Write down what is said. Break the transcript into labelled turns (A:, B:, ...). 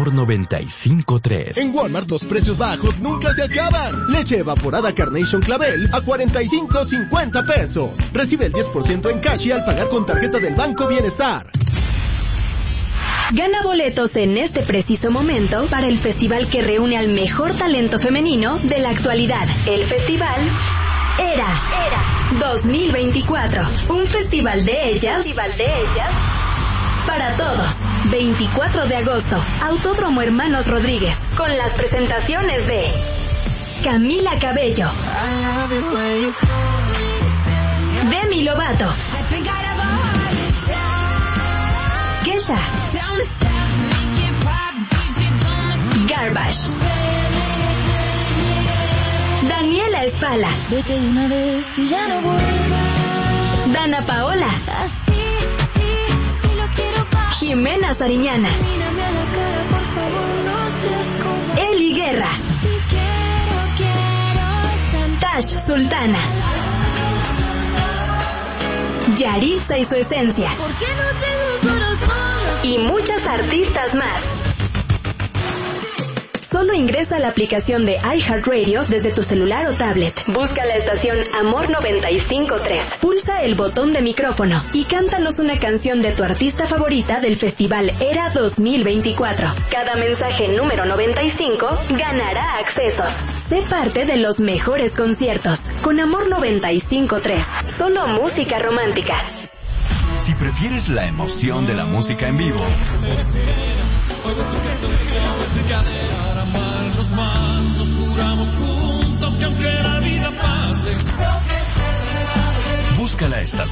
A: Amor 95.3.
B: En Walmart los precios bajos nunca se acaban. Leche evaporada Carnation Clavel a 45.50 pesos. Recibe el 10% en cash y al pagar con tarjeta del Banco Bienestar.
C: Gana boletos en este preciso momento para el festival que reúne al mejor talento femenino de la actualidad. El festival Era 2024. Un festival de ellas para todos. 24 de agosto, Autódromo Hermanos Rodríguez, con las presentaciones de Camila Cabello, Demi Lovato, Kesha, Garbage, Daniela Espala,
D: Vete de una vez y ya no vuelvas.
C: Dana Paola,
D: Así lo quiero para.
C: Jimena Sariñana,
D: Mírame a la cara, por favor, no seas como.
C: Eli Guerra,
D: Si quiero sentar.
C: Tash Sultana, Yaritza y su esencia,
D: ¿Por qué no tengo corazón?
C: y muchas artistas más. Solo ingresa a la aplicación de iHeartRadio desde tu celular o tablet. Busca la estación Amor 95.3. Pulsa el botón de micrófono y cántanos una canción de tu artista favorita del Festival Era 2024. Cada mensaje número 95 ganará accesos. Sé parte de los mejores conciertos. Con Amor 95.3. Solo música romántica.
A: Si prefieres la emoción de la música en vivo, busca la estación